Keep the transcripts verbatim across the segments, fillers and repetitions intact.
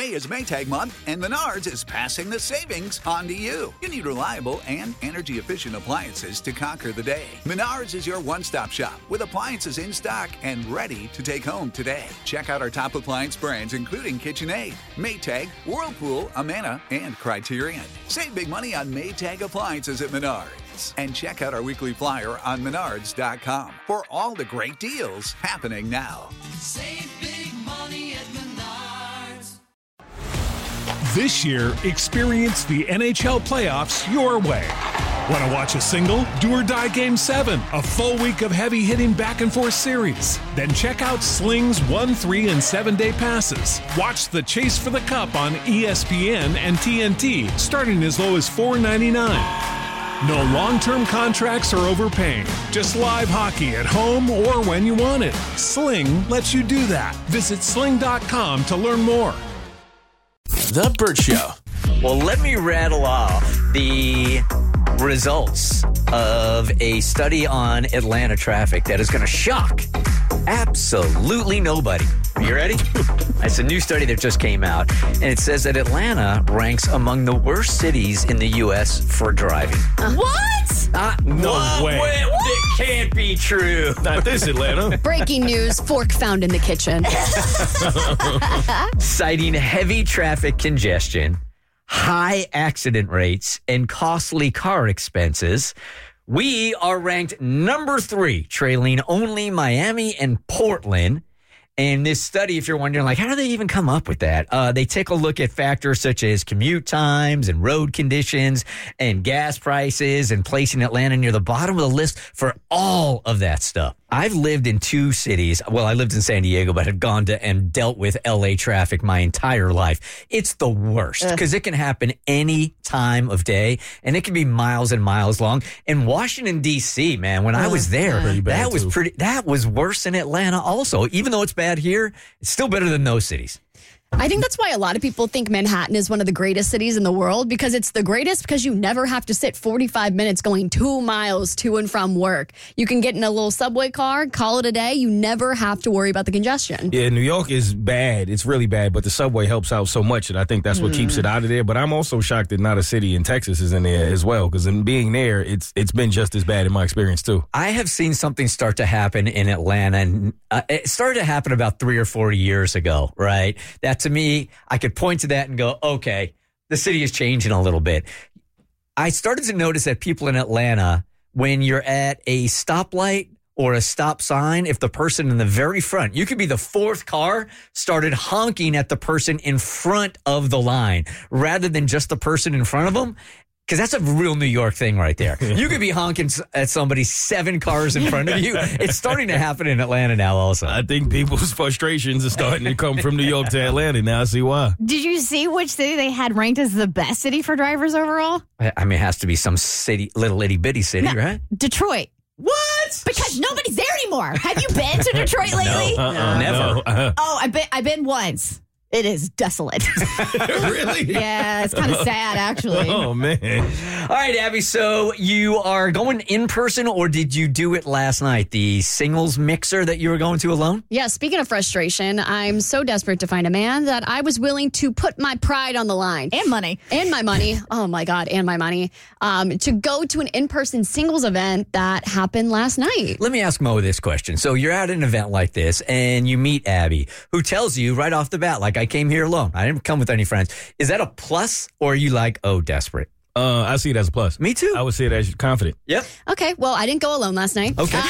May is Maytag month, and Menards is passing the savings on to you. You need reliable and energy-efficient appliances to conquer the day. Menards is your one-stop shop with appliances in stock and ready to take home today. Check out our top appliance brands, including KitchenAid, Maytag, Whirlpool, Amana, and Criterion. Save big money on Maytag appliances at Menards. And check out our weekly flyer on menards dot com for all the great deals happening now. Save big money at Menards. This year, experience the N H L playoffs your way. Want to watch a single? Do or Die Game seven, a full week of heavy-hitting back-and-forth series. Then check out Sling's one, three, and seven-day passes. Watch the Chase for the Cup on E S P N and T N T, starting as low as four ninety-nine. No long-term contracts or overpaying. Just live hockey at home or when you want it. Sling lets you do that. Visit sling dot com to learn more. The Burt Show. Well, let me rattle off the results of a study on Atlanta traffic that is going to shock absolutely nobody. Are you ready? It's a new study that just came out, and it says that Atlanta ranks among the worst cities in the U S for driving. Uh, what? Uh, no what? way. What? It can't be true. Not this, Atlanta. Breaking news, fork found in the kitchen. Citing heavy traffic congestion, high accident rates, and costly car expenses, we are ranked number three, trailing only Miami and Portland. And this study, if you're wondering, like, how do they even come up with that? Uh, they take a look at factors such as commute times and road conditions and gas prices and placing Atlanta near the bottom of the list for all of that stuff. I've lived in two cities. Well, I lived in San Diego, but have gone to and dealt with L A traffic my entire life. It's the worst because it can happen any time of day, and it can be miles and miles long. In Washington, D C, man, when uh, I was there, pretty bad that was too. pretty. That was worse than Atlanta also. Even though it's bad here, it's still better than those cities. I think that's why a lot of people think Manhattan is one of the greatest cities in the world, because it's the greatest because you never have to sit forty-five minutes going two miles to and from work. You can get in a little subway car, call it a day. You never have to worry about the congestion. Yeah, New York is bad. It's really bad, but the subway helps out so much, and I think that's what mm. keeps it out of there. But I'm also shocked that not a city in Texas is in there as well, because in being there, it's it's been just as bad in my experience, too. I have seen something start to happen in Atlanta, and uh, it started to happen about three or four years ago, right? That, to me, I could point to that and go, okay, the city is changing a little bit. I started to notice that people in Atlanta, when you're at a stoplight or a stop sign, if the person in the very front, you could be the fourth car, started honking at the person in front of the line rather than just the person in front of them. Because that's a real New York thing right there. You could be honking at somebody seven cars in front of you. It's starting to happen in Atlanta now also. I think people's frustrations are starting to come from New York to Atlanta. Now I see why. Did you see which city they had ranked as the best city for drivers overall? I mean, it has to be some city, little itty bitty city, no, right? Detroit. What? Because nobody's there anymore. Have you been to Detroit lately? No, uh-uh, never. No, uh-uh. Oh, I've been, I've been once. It is desolate. Really? Yeah, it's kind of sad, actually. Oh, man. All right, Abby, so you are going in person, or did you do it last night, the singles mixer that you were going to alone? Yeah, speaking of frustration, I'm so desperate to find a man that I was willing to put my pride on the line. And money. And my money. Oh, my God, and my money. Um, to go to an in-person singles event that happened last night. Let me ask Mo this question. So you're at an event like this, and you meet Abby, who tells you right off the bat, like, I came here alone. I didn't come with any friends. Is that a plus, or are you like, oh, desperate? Uh, I see it as a plus. Me too. I would see it as confident. Yep. Okay, well, I didn't go alone last night. Okay.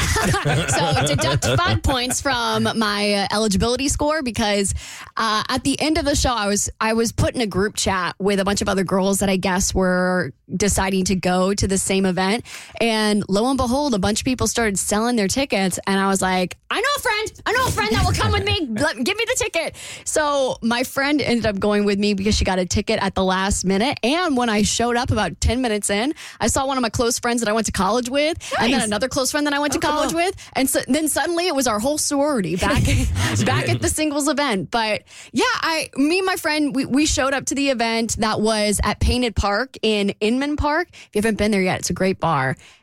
So deduct five points from my uh, eligibility score because uh, at the end of the show, I was I was put in a group chat with a bunch of other girls that I guess were deciding to go to the same event. And lo and behold, a bunch of people started selling their tickets. And I was like, I know a friend. I know a friend that will come with me. Let, give me the ticket. So my friend ended up going with me because she got a ticket at the last minute. And when I showed up about ten minutes in, I saw one of my close friends that I went to college with, nice. And then another close friend that I went to oh, college with. And so, then suddenly it was our whole sorority back, back at the singles event. But yeah, I, me and my friend, we, we showed up to the event that was at Painted Park in Inman Park. If you haven't been there yet, it's a great bar.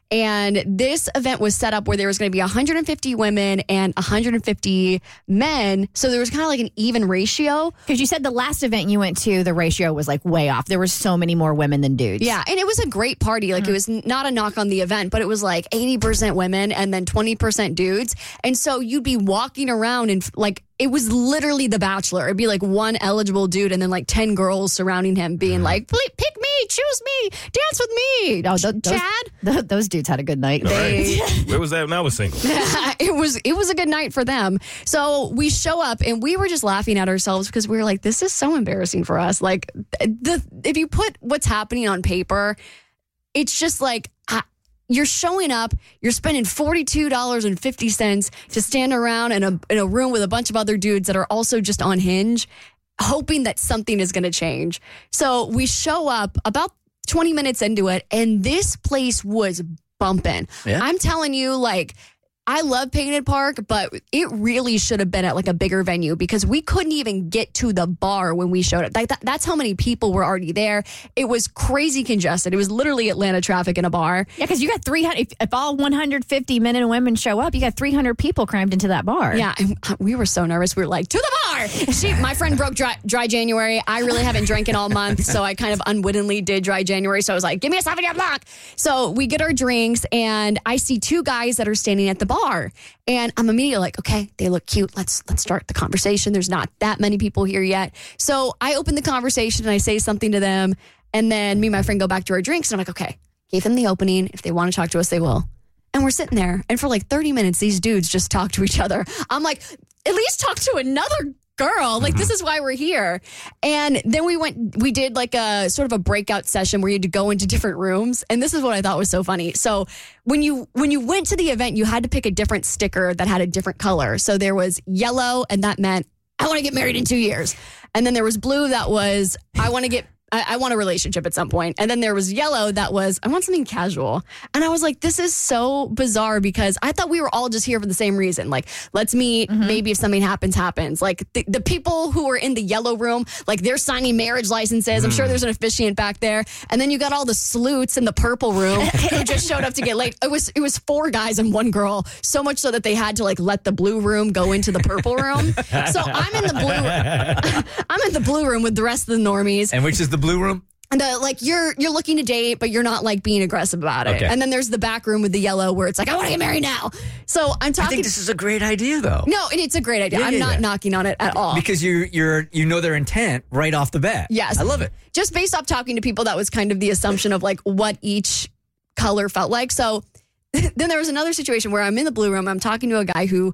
And this event was set up where there was going to be one hundred fifty women and one hundred fifty men. So there was kind of like an even ratio. Because you said the last event you went to, the ratio was like way off. There were so many more women than dudes. Yeah, and it was a great party. Like, mm-hmm. It was not a knock on the event, but it was like eighty percent women and then twenty percent dudes. And so you'd be walking around and like, it was literally The Bachelor. It'd be like one eligible dude and then like ten girls surrounding him being like, pick me, choose me, dance with me. Oh, th- those, Chad? Th- those dudes had a good night. They, Where was that when I was single? it was it was a good night for them. So we show up and we were just laughing at ourselves because we were like, this is so embarrassing for us. Like, the if you put what's happening on paper, it's just like, I, you're showing up, you're spending forty-two dollars and fifty cents to stand around in a, in a room with a bunch of other dudes that are also just on Hinge, hoping that something is going to change. So we show up about twenty minutes into it, and this place was bumping. Yeah. I'm telling you, like, I love Painted Park, but it really should have been at like a bigger venue because we couldn't even get to the bar when we showed up. Like that, that's how many people were already there. It was crazy congested. It was literally Atlanta traffic in a bar. Yeah, because you got three hundred. If, if all one hundred fifty men and women show up, you got three hundred people crammed into that bar. Yeah, and we were so nervous. We were like, to the bar. She, my friend broke dry, dry January. I really haven't drank in all month, so I kind of unwittingly did dry January. So I was like, give me a Sauvignon Blanc. So we get our drinks, and I see two guys that are standing at the bar. And I'm immediately like, okay, they look cute. Let's let's start the conversation. There's not that many people here yet. So I open the conversation and I say something to them. And then me and my friend go back to our drinks. And I'm like, okay, gave them the opening. If they want to talk to us, they will. And we're sitting there. And for like thirty minutes, these dudes just talk to each other. I'm like, at least talk to another girl. Like, this is why we're here. And then we went, we did like a sort of a breakout session where you had to go into different rooms. And this is what I thought was so funny. So when you, when you went to the event, you had to pick a different sticker that had a different color. So there was yellow, and that meant I want to get married in two years. And then there was blue that was, I want to get I, I want a relationship at some point. And then there was yellow that was, I want something casual. And I was like, this is so bizarre because I thought we were all just here for the same reason. Like, let's meet. Mm-hmm. Maybe if something happens, happens. Like the, the people who were in the yellow room, like they're signing marriage licenses. I'm sure there's an officiant back there. And then you got all the sleuths in the purple room who just showed up to get late. It was, it was four guys and one girl. So much so that they had to like let the blue room go into the purple room. So I'm in the blue, I'm in the blue room with the rest of the normies. And which is the blue room? And the, like you're you're looking to date, but you're not like being aggressive about it. Okay. And then there's the back room with the yellow where it's like, I want to get married now. So I'm talking. I think this is a great idea, though. No, and it's a great idea. Yeah, I'm yeah, not yeah. knocking on it at all. Because you you're you know their intent right off the bat. Yes, I love it. Just based off talking to people, that was kind of the assumption of like what each color felt like. So then there was another situation where I'm in the blue room. I'm talking to a guy who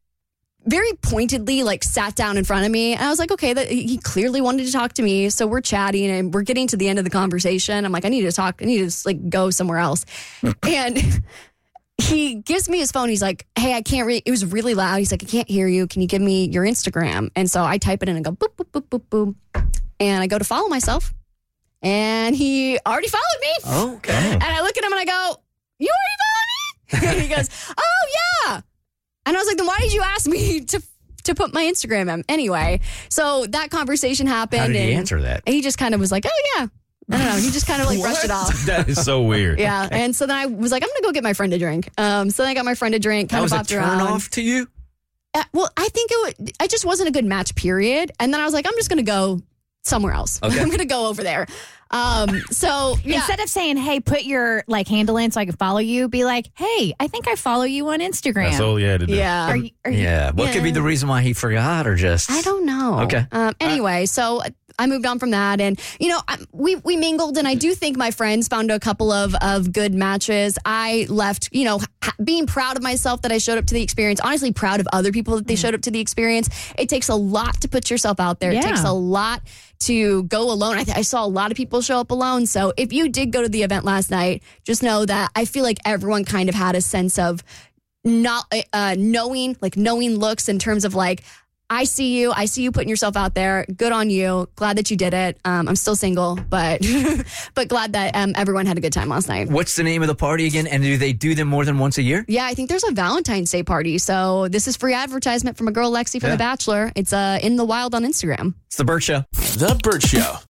very pointedly like sat down in front of me. And I was like, okay, that he clearly wanted to talk to me. So we're chatting and we're getting to the end of the conversation. I'm like, I need to talk. I need to just like go somewhere else. And he gives me his phone. He's like, hey, I can't read. It was really loud. He's like, I can't hear you. Can you give me your Instagram? And so I type it in and go boop, boop, boop, boop, boop. And I go to follow myself. And he already followed me. Okay. And I look at him and I go, you already followed me? And he goes, oh, yeah. And I was like, then why did you ask me to to put my Instagram in? Anyway, so that conversation happened. How did and he answer that? He just kind of was like, oh, yeah. I don't know. He just kind of like brushed it off. That is so weird. Yeah. And so then I was like, I'm going to go get my friend a drink. Um, so then I got my friend a drink. Kind That was of a bopped turn around. off to you? Uh, well, I think it would, I just wasn't a good match, period. And then I was like, I'm just going to go somewhere else. Okay. I'm going to go over there. Um, so yeah. Instead of saying, hey, put your like handle in so I can follow you, be like, hey, I think I follow you on Instagram. That's all you had to do. Yeah. Are you, are you, Yeah. What could be Yeah. the reason why he forgot or just? I don't know. Okay. Um, anyway, so I moved on from that, and you know, I, we we mingled, and I do think my friends found a couple of of good matches. I left, you know, ha- being proud of myself that I showed up to the experience. Honestly, proud of other people that they showed up to the experience. It takes a lot to put yourself out there. It Yeah. takes a lot to go alone. I, th- I saw a lot of people show up alone. So if you did go to the event last night, just know that I feel like everyone kind of had a sense of not uh, knowing, like knowing looks in terms of like, I see you. I see you putting yourself out there. Good on you. Glad that you did it. Um, I'm still single, but but glad that um, everyone had a good time last night. What's the name of the party again? And do they do them more than once a year? Yeah, I think there's a Valentine's Day party. So this is free advertisement from a girl, Lexi, from Yeah. The Bachelor. It's uh, in the wild on Instagram. It's the Burt Show. The Burt Show.